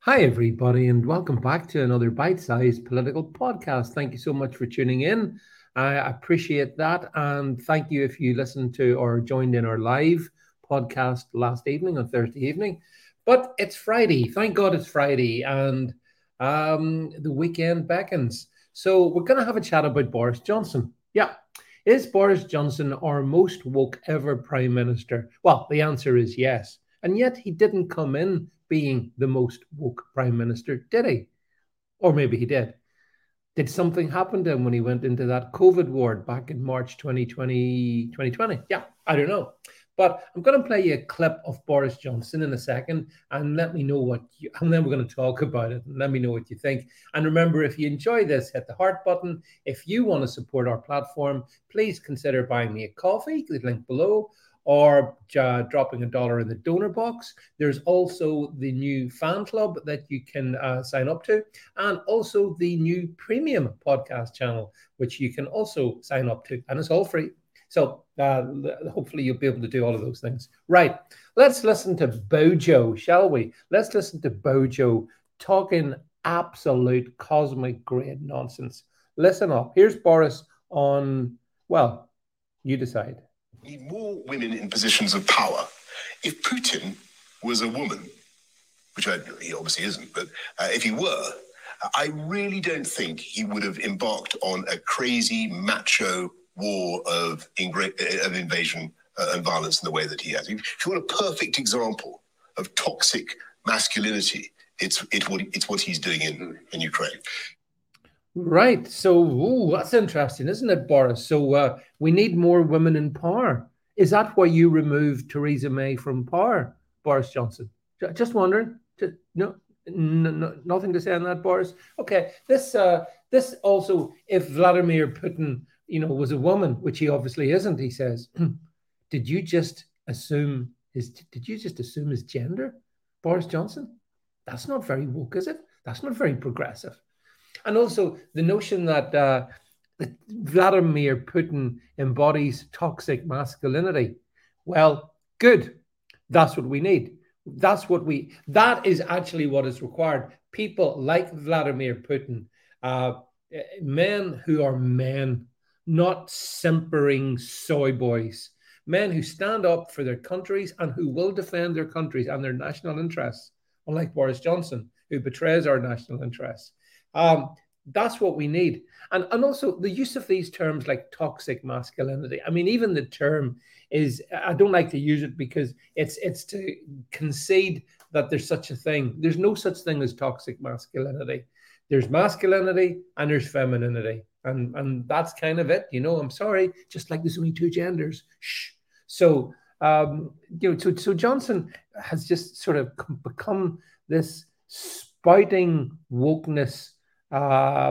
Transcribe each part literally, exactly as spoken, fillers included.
Hi, everybody, and welcome back to another bite sized political podcast. Thank you so much for tuning in. I appreciate that. And thank you if you listened to or joined in our live podcast last evening on Thursday evening. But it's Friday. Thank God it's Friday. And um, the weekend beckons. So we're going to have a chat about Boris Johnson. Yeah. Is Boris Johnson our most woke ever prime minister? Well, the answer is yes. And yet he didn't come in being the most woke prime minister, did he? Or maybe he did. Did something happen to him when he went into that COVID ward back in March twenty twenty, twenty twenty? Yeah, I don't know. But I'm going to play you a clip of Boris Johnson in a second and let me know what you, and then we're going to talk about it and let me know what you think. And remember, if you enjoy this, hit the heart button. If you want to support our platform, please consider buying me a coffee, the link below, or uh, dropping a dollar in the donor box. There's also the new fan club that you can uh, sign up to, and also the new premium podcast channel, which you can also sign up to, and it's all free. So uh, hopefully you'll be able to do all of those things. Right. Let's listen to Bojo, shall we? Let's listen to Bojo talking absolute cosmic grade nonsense. Listen up. Here's Boris on, well, you decide. We need more women in positions of power. If Putin was a woman, which I, he obviously isn't, but uh, if he were, I really don't think he would have embarked on a crazy macho war of, ingra- of invasion uh, and violence in the way that he has. If you want a perfect example of toxic masculinity, it's it's what it's what he's doing in, in Ukraine. Right. So ooh, that's interesting, isn't it, Boris? So uh, we need more women in power. Is that why you removed Theresa May from power, Boris Johnson? Just wondering. Just, no, no, no, nothing to say on that, Boris. Okay. This uh, this also, if Vladimir Putin, you know, was a woman, which he obviously isn't, he says, did you just assume his? Did you just assume his gender, Boris Johnson? That's not very woke, is it? That's not very progressive. And also the notion that, uh, that Vladimir Putin embodies toxic masculinity. Well, good. That's what we need. That's what we, that is actually what is required. People like Vladimir Putin, uh, men who are men, not simpering soy boys, men who stand up for their countries and who will defend their countries and their national interests, unlike Boris Johnson, who betrays our national interests. Um, that's what we need. And, and also the use of these terms like toxic masculinity. I mean, even the term is, I don't like to use it because it's it's to concede that there's such a thing. There's no such thing as toxic masculinity. There's masculinity and there's femininity. And, and that's kind of it. You know, I'm sorry, just like there's only two genders. Shh. So, um, you know, so, so Johnson has just sort of become this spouting wokeness, uh,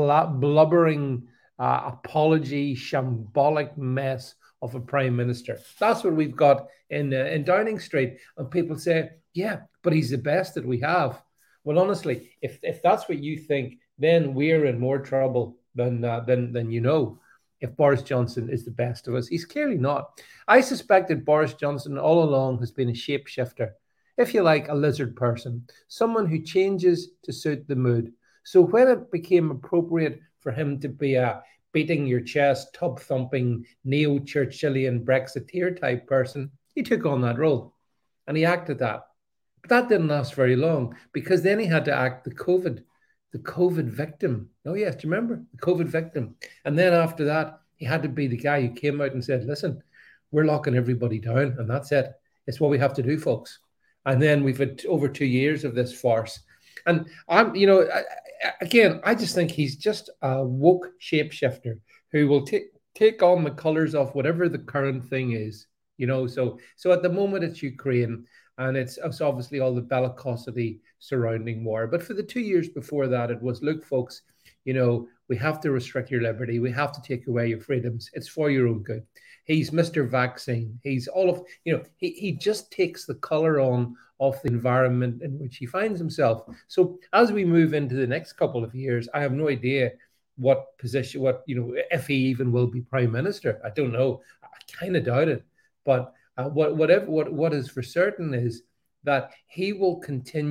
blubbering uh, apology, shambolic mess of a prime minister. That's what we've got in uh, in Downing Street. And people say, yeah, but he's the best that we have. Well, honestly, if if that's what you think, then we're in more trouble than uh, than than you know. If Boris Johnson is the best of us, he's clearly not. I suspect that Boris Johnson all along has been a shapeshifter, if you like, a lizard person, someone who changes to suit the mood. So when it became appropriate for him to be a beating your chest, tub thumping, neo Churchillian Brexiteer type person, he took on that role and he acted that. But that didn't last very long because then he had to act the COVID, the COVID victim. Oh, yes, do you remember? The COVID victim. And then after that, he had to be the guy who came out and said, listen, we're locking everybody down and that's it. It's what we have to do, folks. And then we've had over two years of this farce. And I'm, you know, I, again, I just think he's just a woke shapeshifter who will take take on the colors of whatever the current thing is. You know, so so at the moment it's Ukraine, and it's, it's obviously all the bellicosity surrounding war. But for the two years before that, it was, look, folks, you know, we have to restrict your liberty. We have to take away your freedoms. It's for your own good. He's Mister Vaccine. He's all of, you know, he, he just takes the color on of the environment in which he finds himself. So as we move into the next couple of years, I have no idea what position, what, you know, if he even will be prime minister. I don't know. I kind of doubt it. But uh, what, whatever, what, what is for certain is that he will continue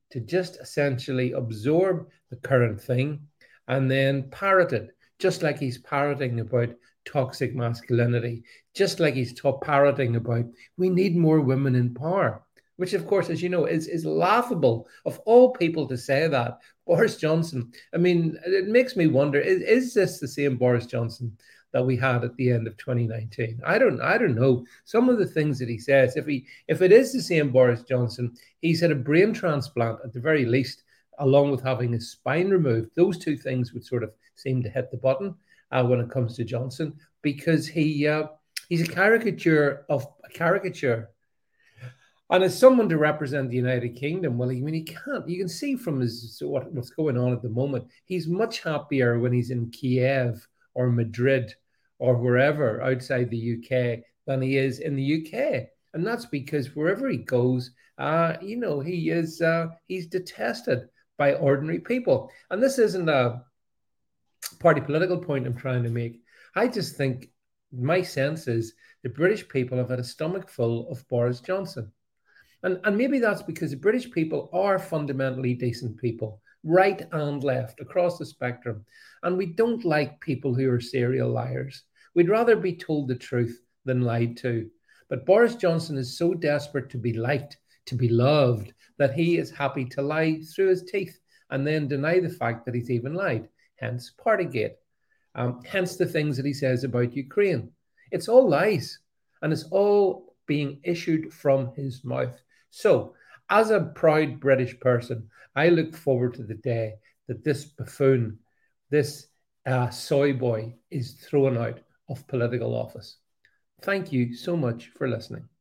to just essentially absorb the current thing and then parrot it, just like he's parroting about toxic masculinity, just like he's top parroting about we need more women in power, which of course, as you know, is, is laughable of all people to say that. Boris Johnson, I mean, it makes me wonder, is, is this the same Boris Johnson that we had at the end of twenty nineteen? I don't I don't know. Some of the things that he says, if he if it is the same Boris Johnson, he's had a brain transplant at the very least, along with having his spine removed. Those two things would sort of seem to hit the button uh, when it comes to Johnson, because he uh, he's a caricature of a caricature. And as someone to represent the United Kingdom, well, I mean, he can't. You can see from his so what, what's going on at the moment. He's much happier when he's in Kiev or Madrid or wherever outside the U K than he is in the U K, and that's because wherever he goes, uh, you know, he is uh, he's detested by ordinary people. And this isn't a party political point I'm trying to make. I just think my sense is the British people have had a stomach full of Boris Johnson. And, and maybe that's because the British people are fundamentally decent people, right and left, across the spectrum. And we don't like people who are serial liars. We'd rather be told the truth than lied to. But Boris Johnson is so desperate to be liked, to be loved, that he is happy to lie through his teeth and then deny the fact that he's even lied. Hence Partygate. Um, hence the things that he says about Ukraine. It's all lies. And it's all being issued from his mouth. So, as a proud British person, I look forward to the day that this buffoon, this uh, soy boy, is thrown out of political office. Thank you so much for listening.